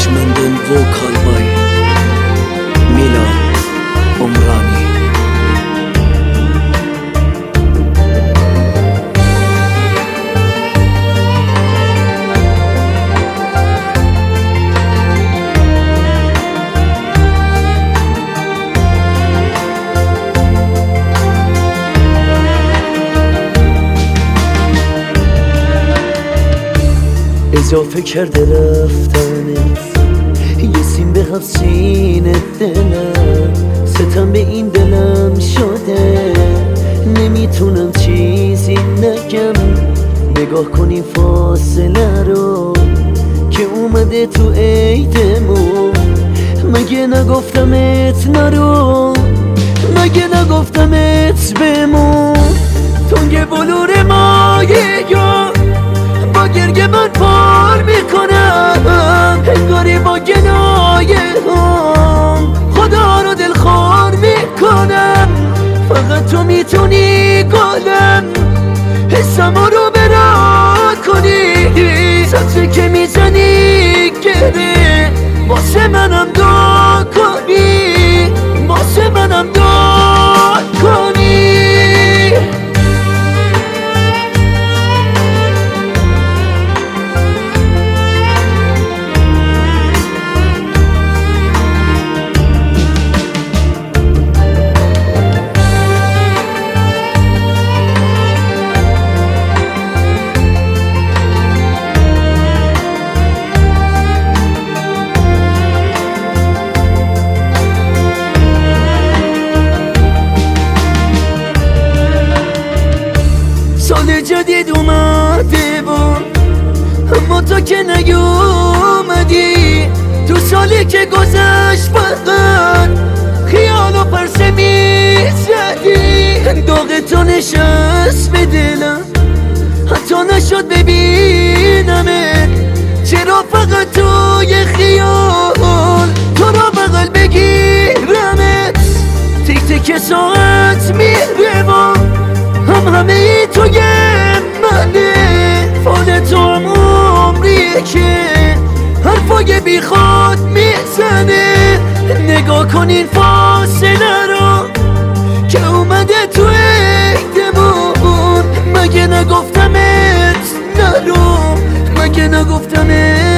دانشمندان و کالبای میلان عمرانی. اضافه کرده رفتنت یه سیم به سینه دلم، ستم به این دلم شده نمیتونم چیزی نگم. نگاه کنی فاصله رو که اومده تو عیدمون. مگه نگفتمت نرو، مگه نگفتمت بمون. تنگ بلور مایه با گرگ من پار میکنم، انگاری با گناهه هم خدا رو دلخوار میکنم. فقط تو میتونی گلم حسم رو برا کنی. سطری که میزنی گره واسه منم دعا کنی، واسه منم دعا کنی. سال جدید اومده بود اما تو که نیومدی. تو سالی که گذشت فقط خیال و پرسه میزدی. داغ تو نشست به دلم حتی نشد ببینمت. چرا فقط توی خیال تو را بغل بگیرمت. تک تک ساعت میره همه ای توی منه. فال تو هم عمریه که حرفای بی خود میزنه. نگاه کن این فاصله رو که اومده تو عیدمون. مگه نگفتمت نرو، مگه نگفتمت